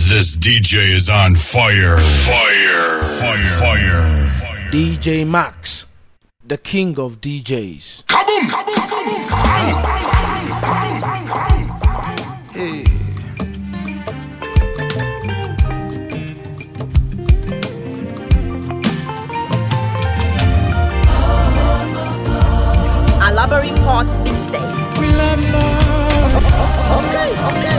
This DJ is on fire. Fire. Fire. Fire. DJ Max, the king of DJs. Kaboom! Kaboom! Kaboom! Hey. Alabari Port Mixtape. We love you, Lord. Okay.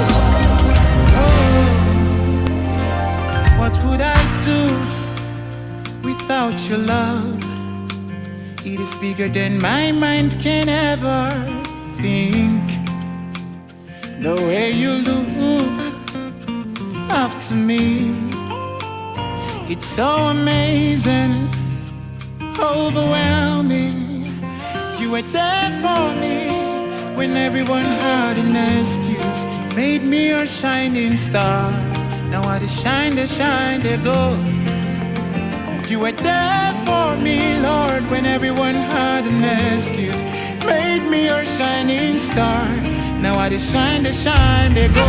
What would I do without your love? It is bigger than my mind can ever think. The way you look after me, it's so amazing, overwhelming. You were there for me when everyone had an excuse. Made me your shining star. Now I just shine, they go. You were there for me, Lord, when everyone had an excuse. Made me your shining star. Now I just shine, they go.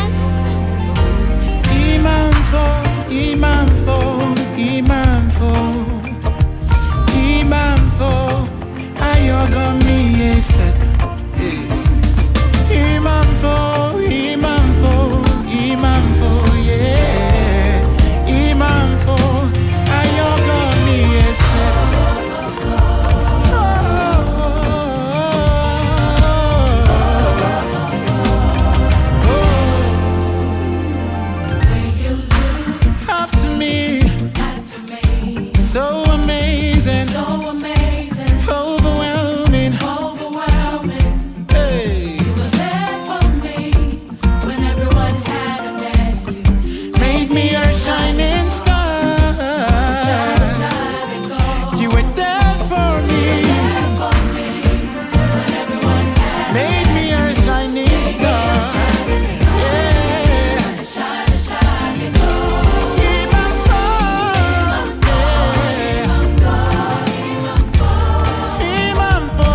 Imamfo, Imamfo, Imamfo, Imamfo. Ayoga mi eset. Imamfo, Imamfo, Imamfo, yeah. Imamfo, ayoga mi eset. When you look after me, so amazing, overwhelming. Hey. You were there for me when everyone had an excuse. Made me your shining star. You were there for me. When everyone had Made me your shining star. Yeah. shine, go. Imamfo. Imamfo.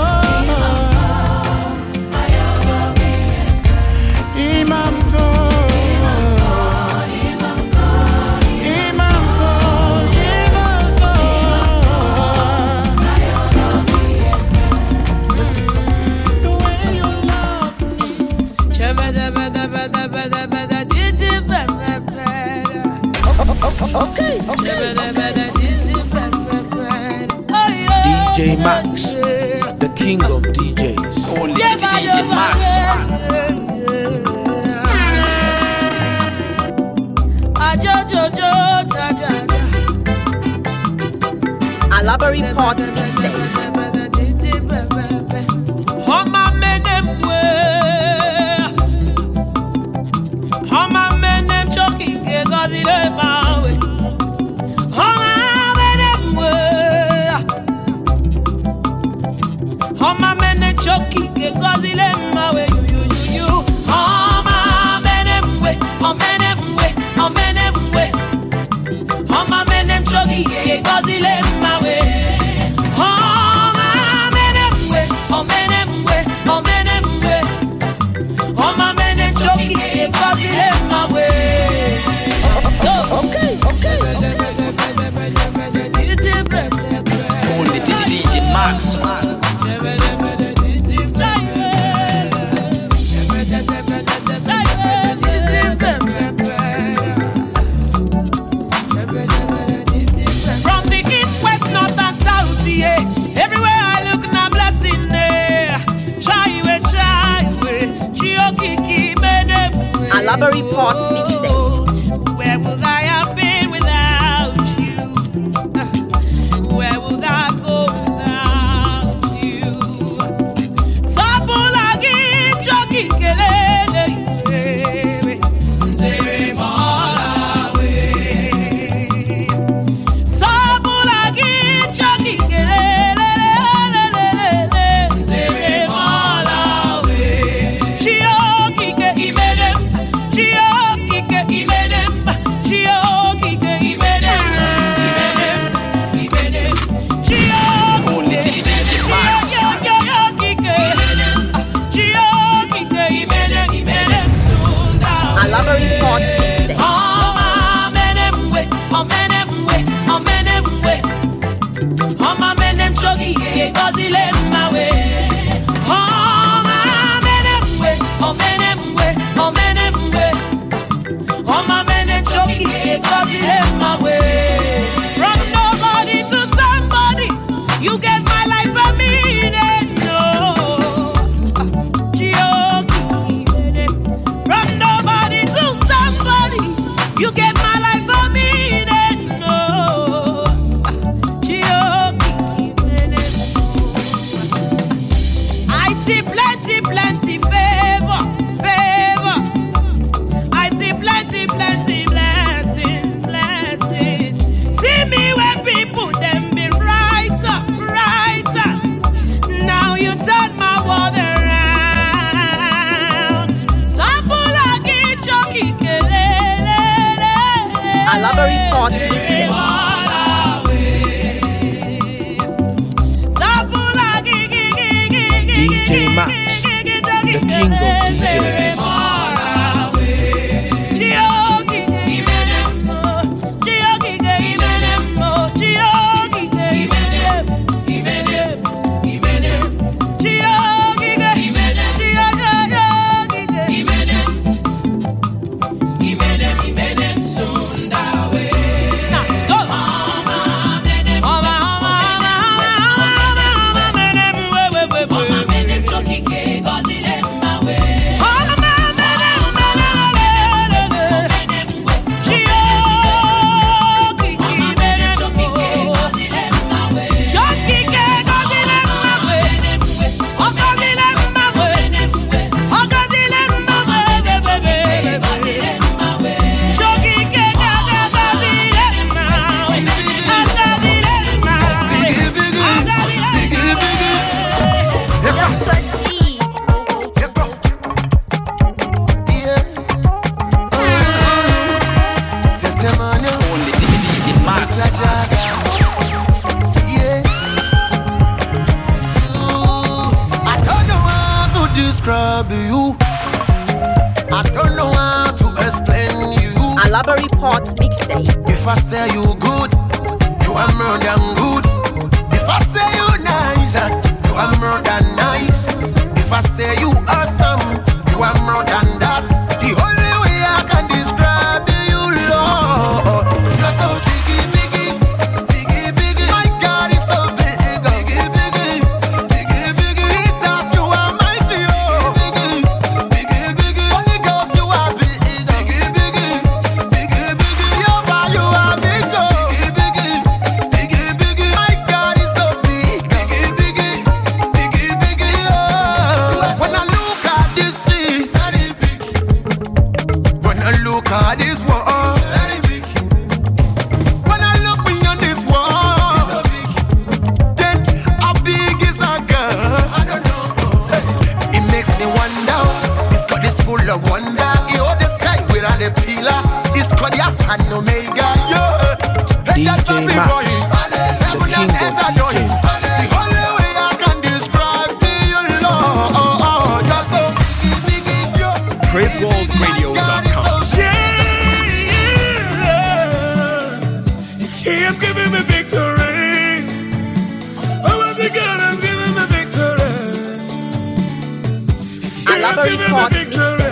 Imamfo. Listen, the way you love me. DJ Max, the king of DJs. Only DJ Max. Alabari Port Mixtape. Only DJ Max. From the east, west, north and south, yeah. Everywhere I look, I'm blessing there. Try Alabari Port Mixtape. Where would I have been without you? Where would I go without you? Sabulagi choki kelele, zere malawe. Sabulagi choki kelele, zere malawe. Chioki ke imenem, chioki ke imenem, chioki. plenty, plenty blessings, blessings. See me where people them been brighter, brighter. Now you turn my world around. Sabulagi choki kelele. Alabari Port Mixtape. DJ Max, the king of DJs. Describe you. I don't know how to explain you. Alabari Port Mixtape. If I say you good, you are more than good. If I say you nice, you are more than nice. If I say you awesome, you are more than that. The only way I can describe you, Lord, you're so biggie, biggie, biggie, biggie. My God is so big, biggie, biggie, biggie, biggie. Jesus, you are mighty, oh, biggie, biggie, biggie. Holy Ghost, you are big, biggie, biggie, biggie, biggie. Jehovah, you are big, oh, biggie, biggie, biggie. My God is so big, biggie, biggie, biggie, biggie, oh. When I look at this sea, very big. When I look at this world, very big. When I look beyond this world, so big. Then how big is our God? I don't know. It makes me wonder. It's got this full of wonder. He hold the sky without a pillar. It's called the Alpha and Omega. Yeah. DJ Max, the king of DJs. The only way I can describe you, Lord, you're so biggie, biggie, yo. PraiseWorldRadio.com. He has given me victory. Oh, my God has given me victory. Alabari Port Mixtape.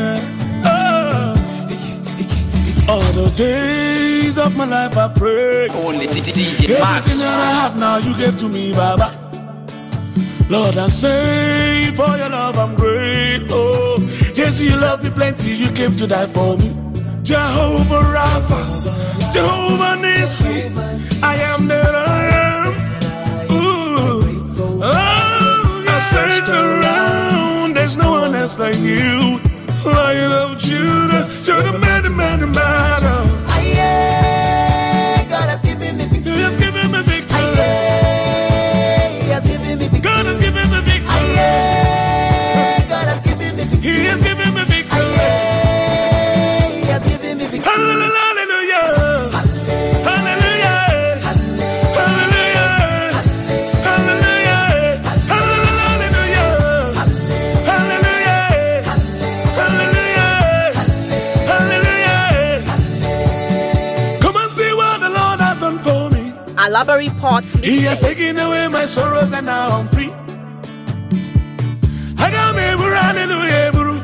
All the days of my life I pray. Only DJ Everything Max. that I have now you gave to me, Baba. Lord, I say for your love I'm grateful. Yes, you love me plenty, you came to die for me. Jehovah Rapha, Jehovah Nissi, I am that I am. Ooh, oh, I searched around, there's no one else like you. Lion of Judah, you're the man, the man, the man. God has given me victory. He has given me victory. He has given me victory. God has given me victory. God has given me victory. He has given me victory. He has given me victory. Hallelujah. Hallelujah. Hallelujah. Hallelujah. Hallelujah. Hallelujah. Hallelujah. Hallelujah. Come and see what the Lord has done for me. Alabari Port He has Mixtape. taken away my sorrows and now I'm free. I got me buru, hallelujah, buru.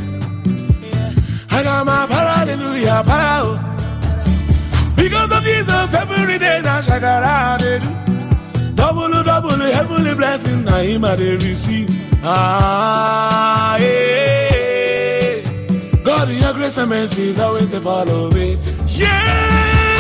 I got my para, hallelujah, para. Because of Jesus, every day now shakara they do. Double, heavenly blessing, now him I they receive. Ah, yeah. God, in your grace and mercy is always to follow me. Yeah.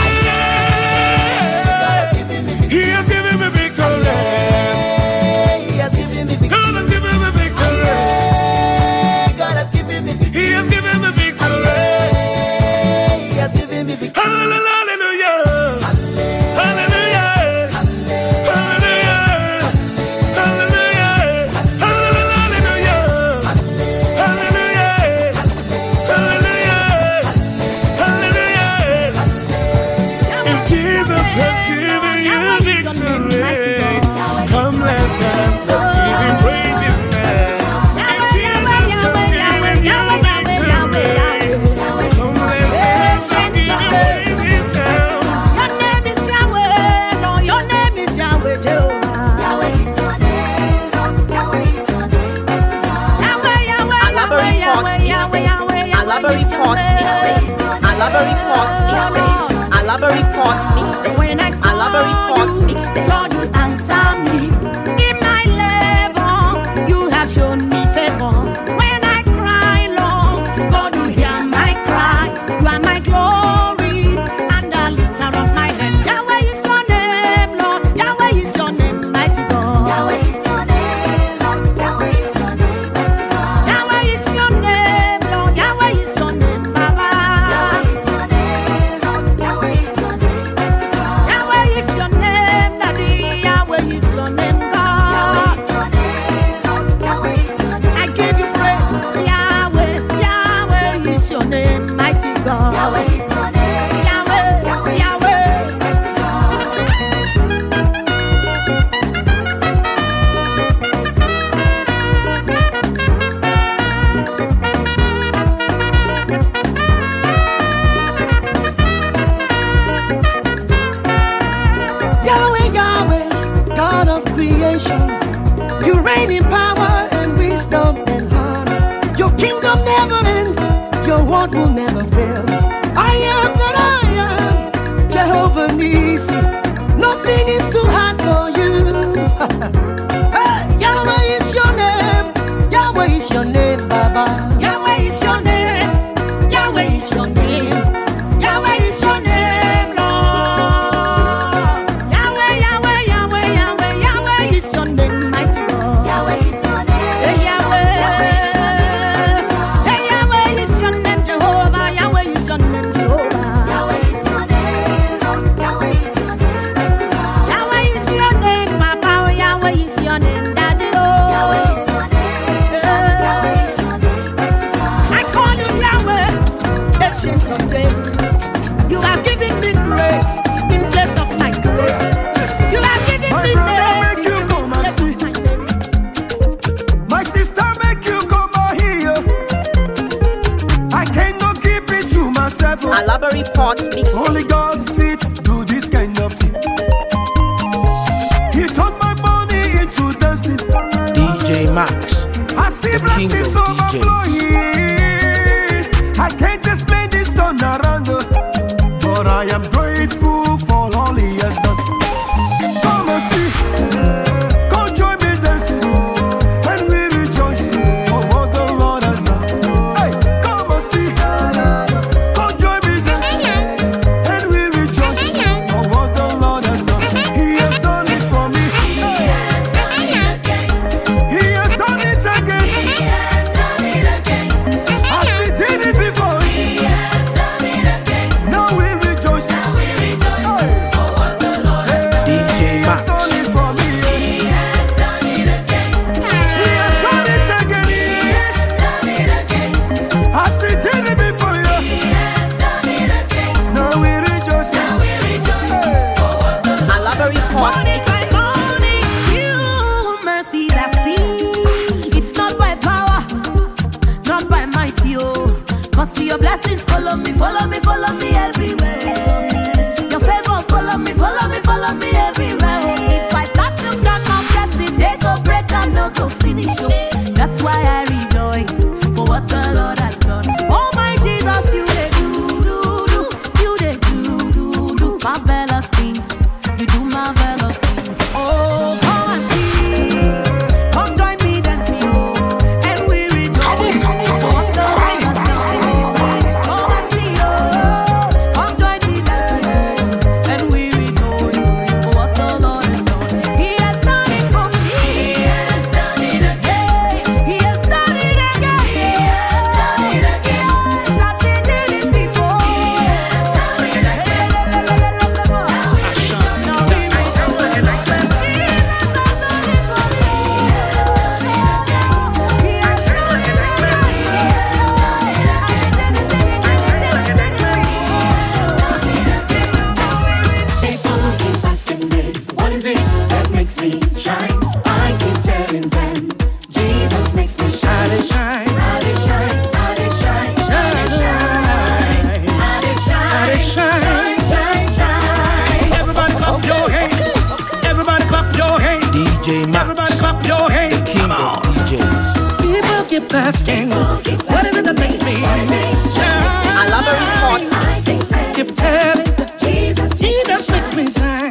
He has given me victory. He has given me victory. God has given me victory. God has given me victory. He has given me victory. Lord, you answer me. In my labor, you have shown me favor. When I cry, Lord, God, you hear my cry. You are my glory and the lifter of my head. Yahweh is your name, Lord. Yahweh is your name, mighty God. Yahweh is your name, Lord. Yahweh is your name, mighty God. Yahweh is your name, Lord. Yahweh is your name, Baba. Yahweh is your name, Lord. Yahweh is your name, mighty God. Yahweh is your name, Daddy. Yahweh is your name, God. Yahweh is your name, Lord. Yahweh is your name. I give you praise, Yahweh. Yahweh is your name, mighty God. Yahweh is your name, Yahweh. Yahweh, Yahweh, mighty God. Yahweh, Yahweh, God of creation, you reign in power and wisdom and honor. Your kingdom never ends, your word will never fail. I am that I am, Jehovah Nissi. Nothing is too hard for you. Hey, Yahweh is your name, Yahweh is your name, Baba. Yahweh is your name. Yahweh is your name. Yahweh is your name, Lord. Yahweh, Yahweh, Yahweh, Yahweh, Yahweh is your name, mighty God. Yahweh is your name. Hey, Yahweh. Hey, Yahweh is your name, Jehovah. Yahweh is your name, Jehovah. Yahweh is your name, Lord. Yahweh is your name, mighty God. Yahweh is your name, Papa. Yahweh is your name, Daddy. Oh. Yahweh is your name, Lord. Yahweh is your name, mighty God. I call you Yahweh, ancient of days. You have given me grace in place of my grace. You have given My me brother, grace make you in come and place see. of my name. My sister, make you come out here. I cannot keep it to myself. Alabari Port Only Mixtape. God fit do this kind of thing. He turned my money into dancing. DJ Max, I see the king blessings of overflowing. I can't explain this turnaround, but I am grateful for all He has done. Come and see, come join me dancing, and we rejoice for what the Lord has done. Hey, come and see, come join me dancing, and we rejoice for what the Lord has done. He has done it for me. He has done it again. He has done it again. keep asking, what is it that makes me shine? A Love Report mixtape. Keep telling, Jesus makes me shine.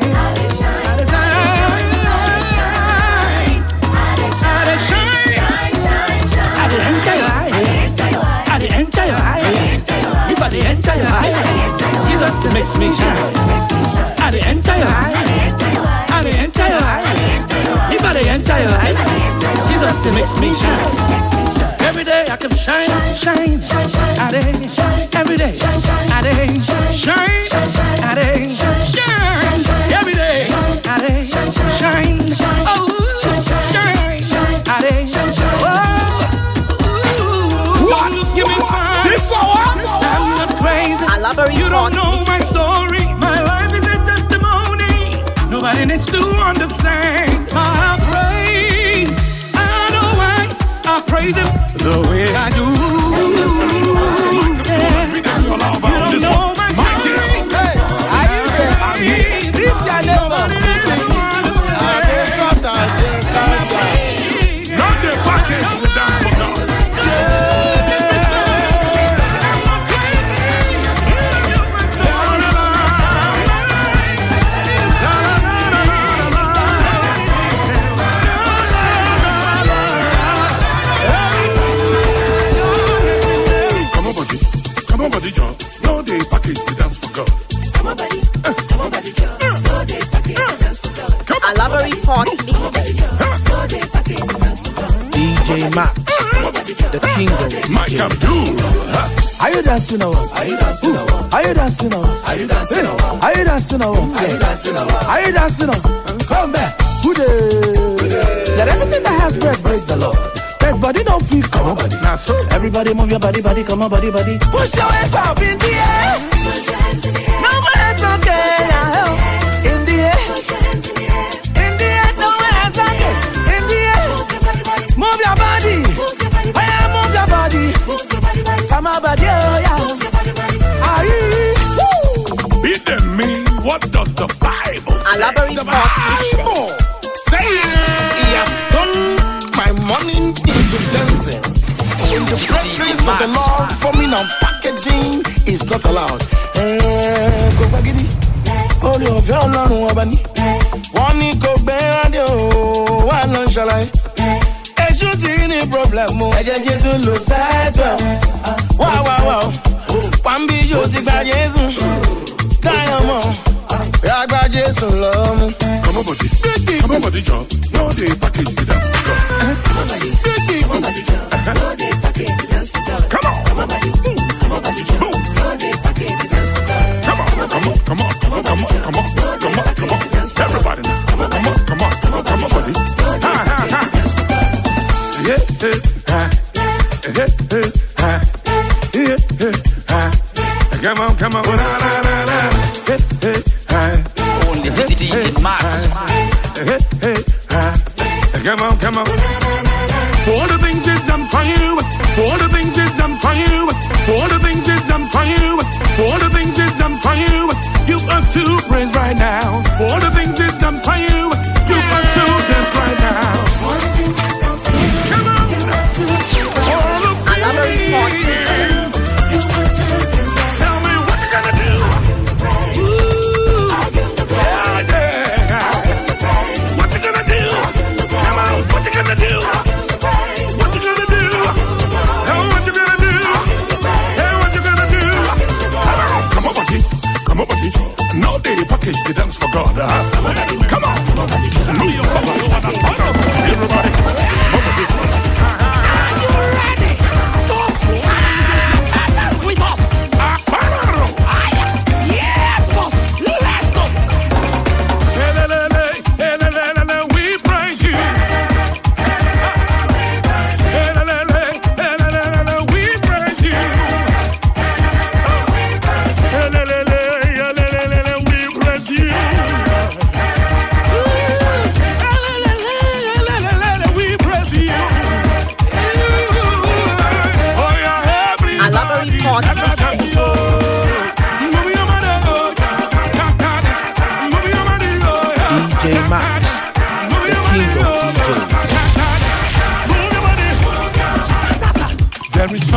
Jesus makes me shine. At the entire eye, at the entire eye, you better enter your eye. Jesus makes me shine. Every day I can shine, shine, at it. Every day, at it, shine, at it, shine. Every day, at it, shine. Oh, shine, at it. Oh, what? Give me fire. This hour? I'm not crazy. A Love Report You don't know my mixtape. story. My life is a testimony. Nobody needs to understand my praise. I know why I praise Him the way I do. Yeah. You don't know my story. Are you there? Reach your neighbor. Not the package to dance for God. Come on, buddy, John. No, they package to dance for God. Come on, buddy. Come on, buddy, John. No, they package to dance for God. A Love Report mixtape. No, they package to dance for God. DJ Max, the king of DJs. Are you dancing or what? Are you dancing or what? Are you dancing or what? Are you dancing or what? Are you dancing or what? Are you dancing or what? Are you dancing or come back? Good day. Let everything that has breath praise the Lord. That body don't feel come on body. Everybody move your body, body, come on body, body. Push your hands up in the air. No more hands okay. In the air. In the air, no more hands okay. In the air. Move your body. Move your body. Come on body, oh yeah. Aye. Beat them me. What does the Bible A say? Love Report mixtape. Say he has turned my morning into dancing. In the presence of the Lord, forming and packaging is not allowed. Go bagidi, holy of your Lord, Wabani. One go bad, why not shall I? A shooting a problem, I just lose that. Wow. Pambi, you take a Jesus. Diamond, I Jesus, love. Come on, buddy, John. No, they package to dance for God. Come on, buddy. Come on, buddy, John. No, they package to dance for God. Come on. Come on, buddy. Come on, buddy, John. No, they package to dance for God. Come on. Everybody now. Come on, buddy. Come on. Only DJ Max. Come on. For the things is done for you. For the things is done for you. For the things is done for you. For the things is done for you. You have to praise right now. For the things is done for you. You have to dance right now. Come on. A Love Report mixtape. Tell me what you're gonna do. What you gonna do? Come on, what you gonna do? What you gonna do? Oh, what you gonna do? Hey, what you gonna do? Come on, buddy. No day package the dance for God. Come on. Know your power. Everybody. Are you ready? With us. Yes, boss. Let's go. We praise you. We praise you. We bless you.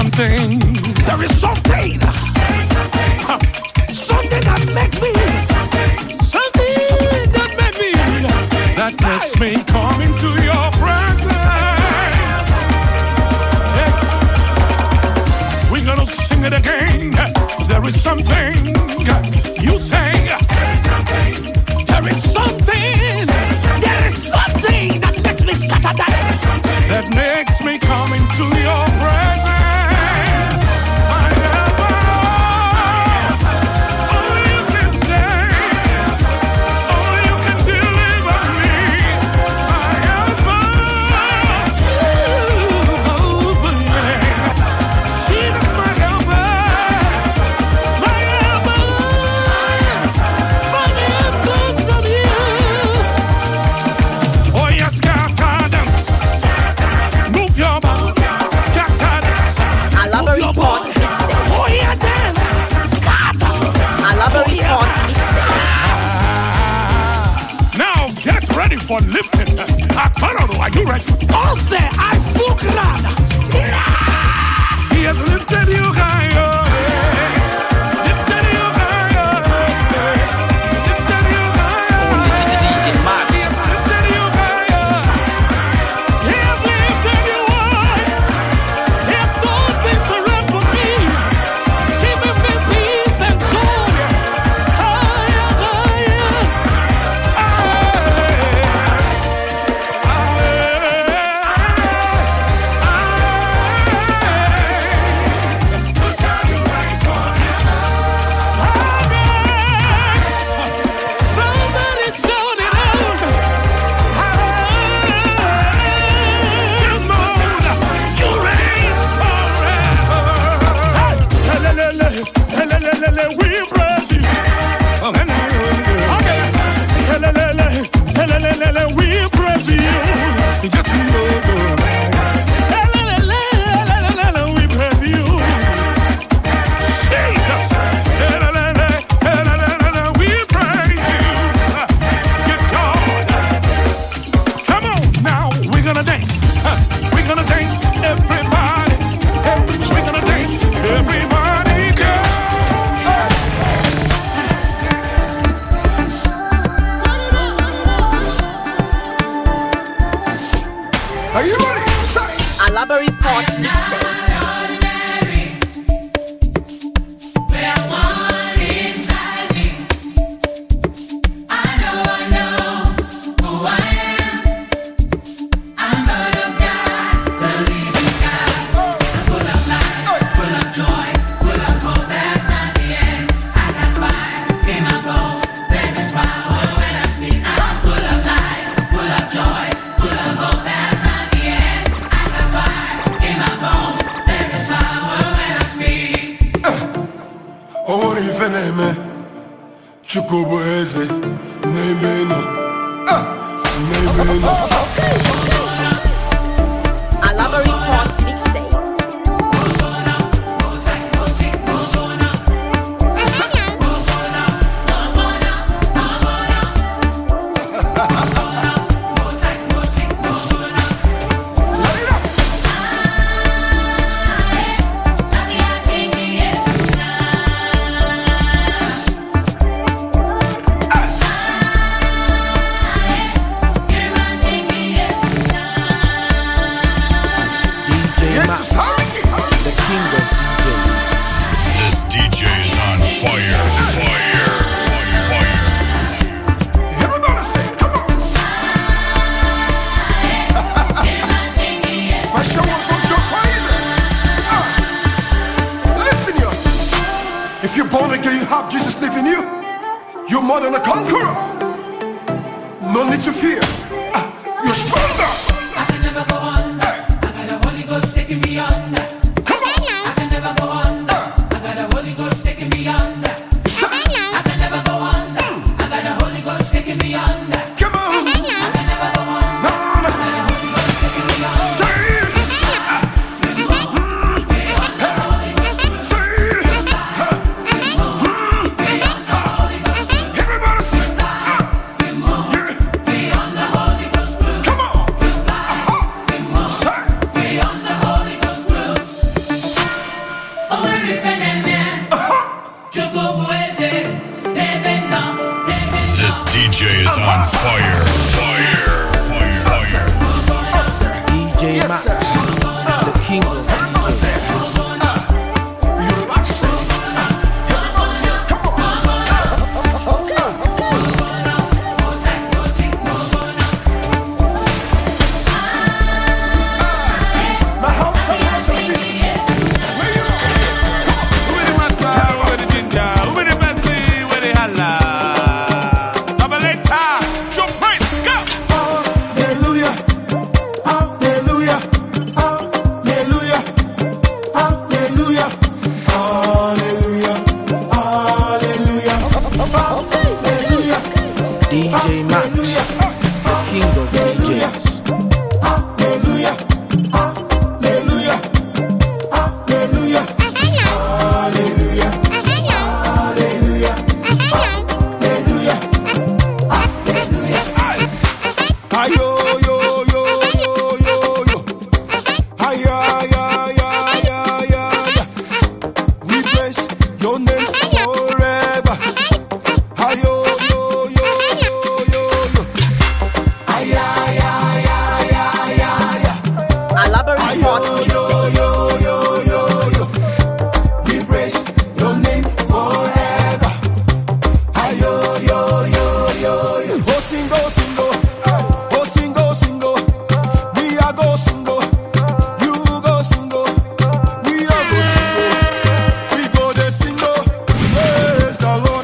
something. There is something. Something that makes me. Something that makes me. That makes me come into your presence. We're gonna sing it again. There is something. You say. There is something. There is something that makes me scatter that. That makes me come into your presence. For lifting, are you ready? Ose, I spoke loud. He has lifted you higher. Lifted you higher. Lifted you higher. Only DJ Max. Lifted you higher. He has lifted you high. He has done things around for me, giving me peace and joy. Higher, higher. DJ is on fire. Fire. Fire. Fire. DJ Max, the king of DJs. DJ Max, the king of DJs. Hallelujah. Hallelujah. Hallelujah. Hallelujah. Hallelujah. Hallelujah. Hallelujah. Ayo yo yo yo yo yo. Aya ya ya ya ya ya. We bless your name forever. Ayo yo yo yo yo yo. Aya ya ya ya ya ya. Elaborate Hot Mixtape. Yo yo yo yo. We praise your name forever. Ayo yo yo yo yo. Oh singo singo. Oh singo singo. We are go singo. You go singo. We are go singo. We go the singo. Praise the Lord.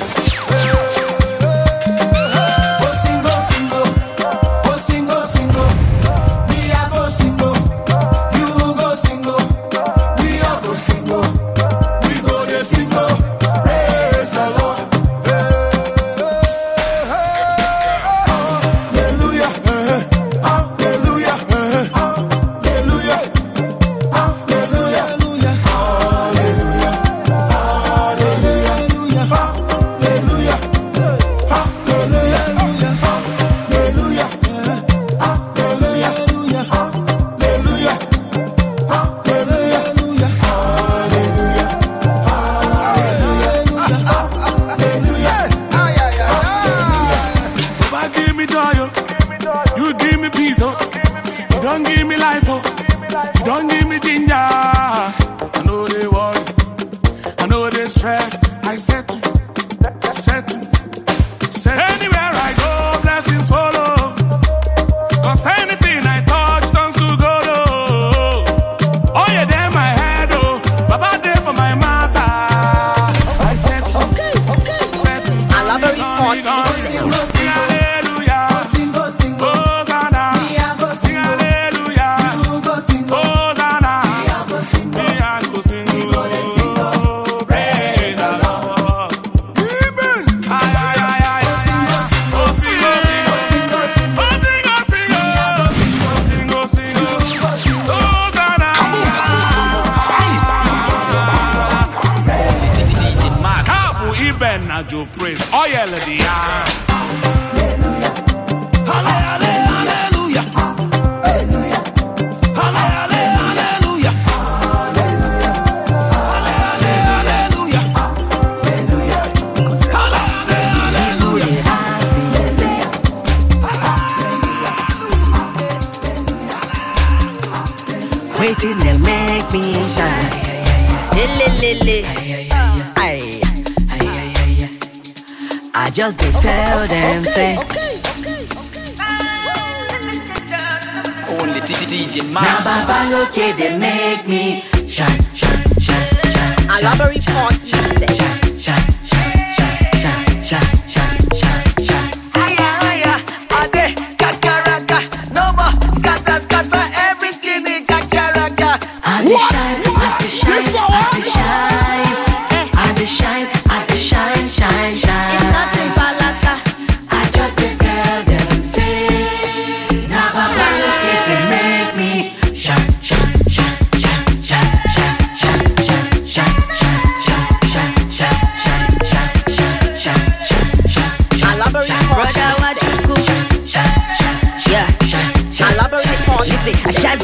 Oh singo singo. Oh singo singo. We are go singo. You go singo. We are go singo. We go the singo. Praise the Lord. Hallelujah. Hallelujah. Hallelujah. Hallelujah. Hallelujah. Hallelujah. Hallelujah. Hallelujah. Hallelujah. Hallelujah. Hallelujah. Hallelujah. Papa give me joy, you give me peace, oh. You don't give me life, oh. You don't give me ginger. I know they worry, I know they stress. I settle. Anywhere I go, blessings follow. 'Cause anything I touch turns to gold, oh. Oh, yeah, there my head, oh. Baba there for my matter. I settle. Elaborate Hot Mixtape. Sing hallelujah. Hosanna. Sing hallelujah. Hosanna. Me I go sing, oh, praise the Lord. Ay, ay, ay, ay, ay, ay. Oh, sing, oh, sing, oh. Oh, sing, oh, sing, oh. Sing, oh, sing, oh. Hosanna. DJ Max. Kabu Iben na Joe praise. Oh, yeah, lady. Waiting, they'll make me shine. Aye. I just did tell them, say, Only DJ now Max. Baba look at they make me shine. Elaborate Hot Mixtape. Aya, ade, kakaraka, no more scatter, everything in kakaraka. I dey shine, I dey shine. It's nothing but laka. I just dey tell them, say, now Baba look at they make me shine.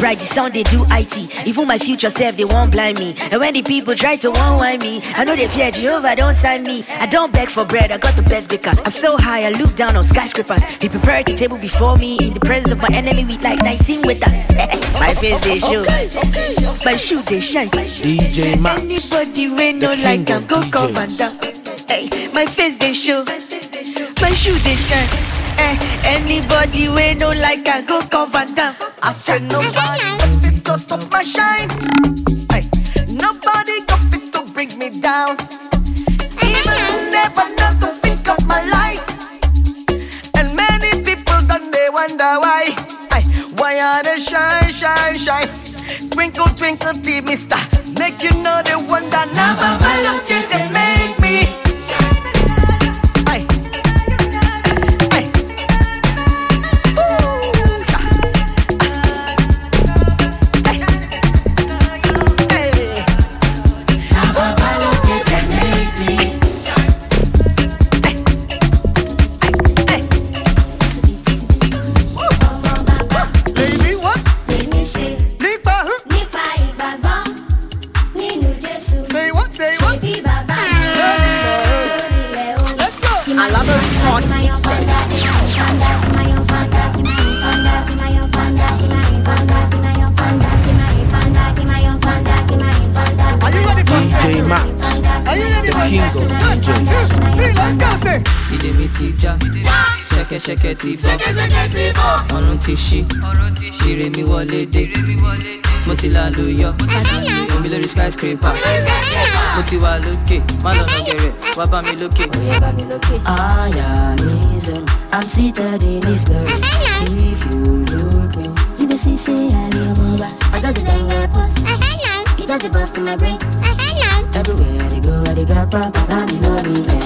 bright, the sound they do IT. Even my future self, they won't blind me. And when the people try to one me, I know they fear Jehovah, don't sign me. I don't beg for bread, I got the best baker. I'm so high, I look down on skyscrapers. They prepare the table before me in the presence of my enemy with like 19 with us. My face they show, my shoe they shine. DJ Max, anybody we no like I'm go come and down. Hey, my face they show, my shoe they shine. Anybody we no like I go come and down. I said nobody to stop my shine. Hey, nobody fit to bring me down. Even never not to think of my life. And many people done they wonder why. Hey, why are they shine, shine, shine? Twinkle, twinkle, TV star. Make you know they wonder. Never my luck can they make me. Shake tibo ọrùn ti ṣí ire mi wọlé dé mo ti lálùyọ omi lórí skyscraper mo ti wà lókè má lọ́nà gẹ̀rẹ̀ wá bá mi lókè. I am Nizo, I'm seated in his glory. If you look me, you will see say I live over. I does the dengue post, it does the bust in my brain. Everywhere I go, I got papa, I know me there.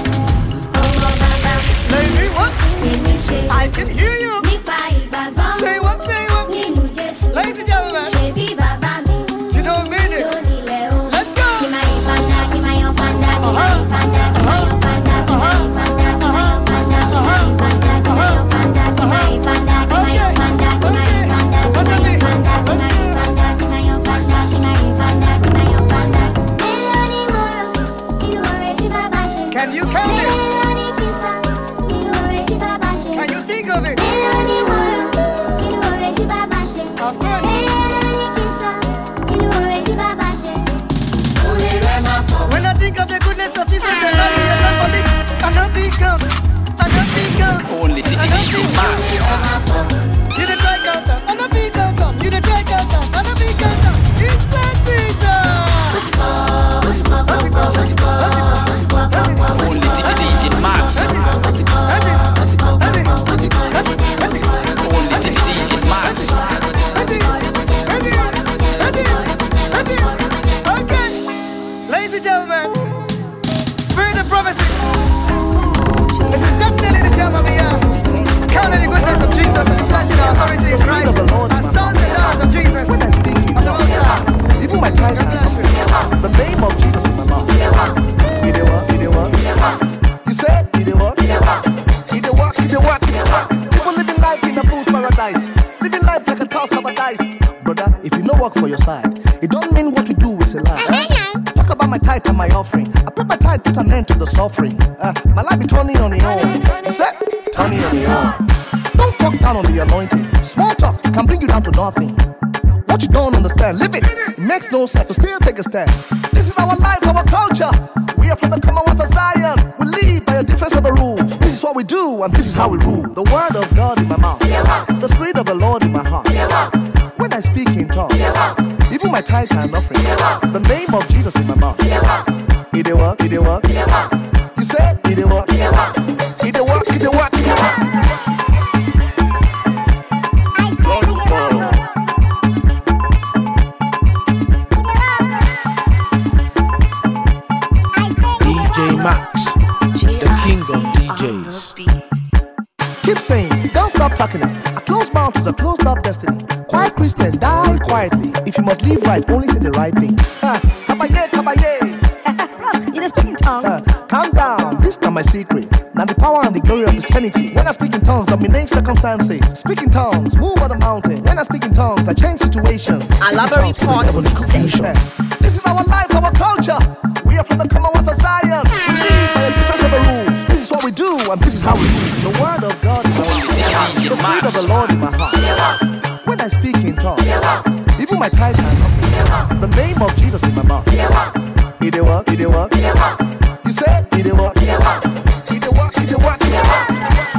Lady, what? I can hear you. Say what, say what? Ladies and gentlemen, you don't mean it. Let's go. Can you count it? Of course. When I think of the goodness of Jesus and love me and love for me, I not become. Only DJ Max. You the try counter, I not become. You the try counter, I not become. It's my teacher. Only DJ Max. Only DJ Max. Okay, ladies and gentlemen, spirit of prophecy. This is definitely the time of the year. Counting the goodness of Jesus and reflecting our authority in Christ. Our sons and daughters of Jesus. When I speak in tongues, even my ties are not the name of Jesus in my mouth. He did what? You said he did what? He did what? People living life in a fool's paradise. Living life like a toss of a dice. Brother, if you no work for your side, it don't mean what you do is a lie. Talk about my tithe and my offering. I put my tithe, put an end to the suffering. My life be turning on the own. You said? Turning on the own. Don't talk down on the anointing. Small talk can bring you down to nothing. What you don't understand, live it. It makes no sense to still take a stand. This is our life, our culture. We are from the Commonwealth of Zion. We live by a difference of the rules. This is what we do and this is how we rule. The word of God in my mouth, the spirit of the Lord in my heart. When I speak in tongues, even my tithe and offering, the name of Jesus in my mouth. He did work. You said he did work. He did work. DJ Max, the king of DJs. Keep saying, don't stop talking it. A closed mouth is a closed up destiny. Quiet Christians die quietly. If you must live right, only say the right thing. Kabaye. Bro, you just speak in tongues. Calm down. This time my secret. Now the power and the glory of Christianity. When I speak in tongues, dominate circumstances. Speak in tongues, move on the mountain. When I speak in tongues, I change situations. Alaba Report Mixtape. This is our life, our culture. We are from the Commonwealth of Zion. We live by the difference of the rules. This is what we do, and this is how we do. The word of God is our heart. The spirit of the Lord in my heart. When I speak in tongues, even my tithes are nothing. The name of Jesus in my mouth. It dey work, it dey work. You say it dey work, it dey work, it dey work, it dey work, it dey work.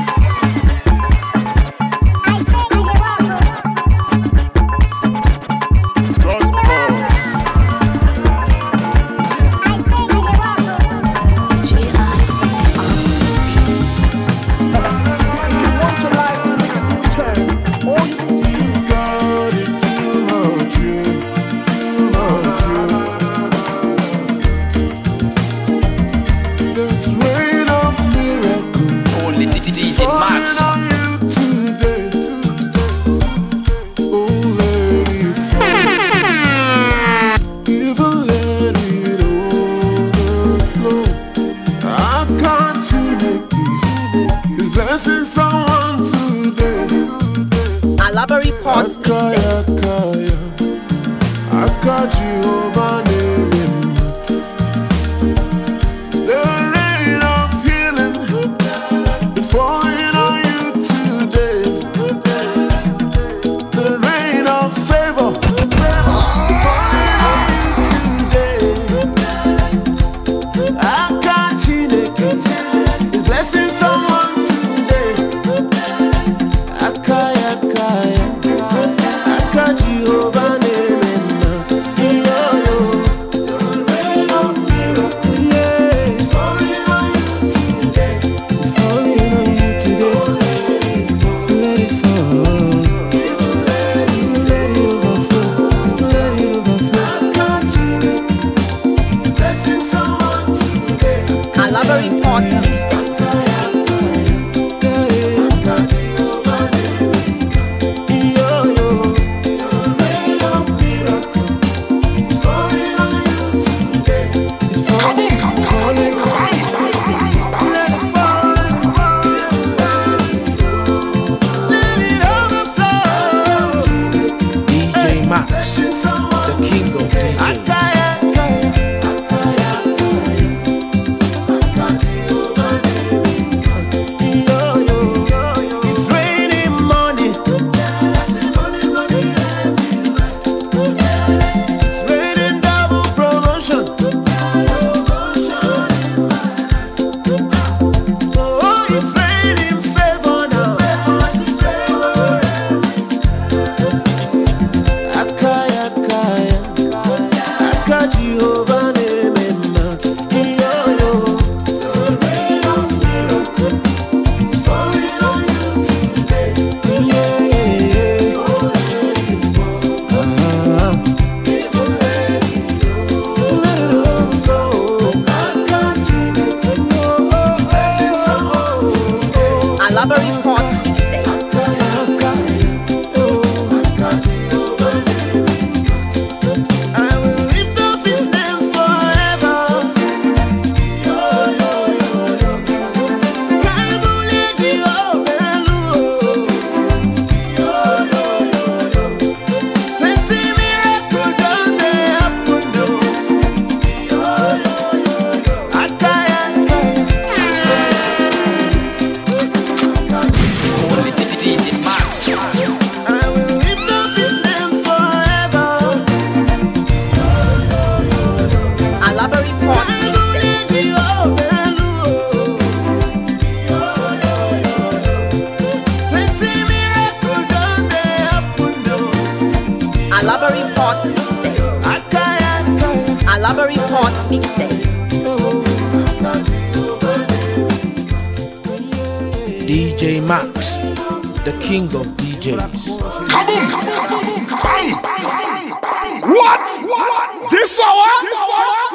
Alaba Report Mixtape. I got you over name. The rain of healing is falling on you today. The rain of favor is falling on you today. I got you naked. It's blessing someone today. I got you over name. Alaba Report Mixtape. DJ Max, the king of DJs. It's raining money. It's raining double promotion. Oh, it's raining favor now. Aka Jehovah name. Yo. The rain of miracle is falling on you today. Let it overflow. Aka Jehovah, blessing someone today. Alaba Report Mixtape. I will lift up his name forever. Kaibule Jehovah, plenty miracles just dey happen, Only DJ Max. I will lift up his name forever. Alaba Report Mixtape. Alaba Report Mixtape. Alaba Report Mixtape. DJ Max, the king of DJs. Kaboom! Bang! What? This hour?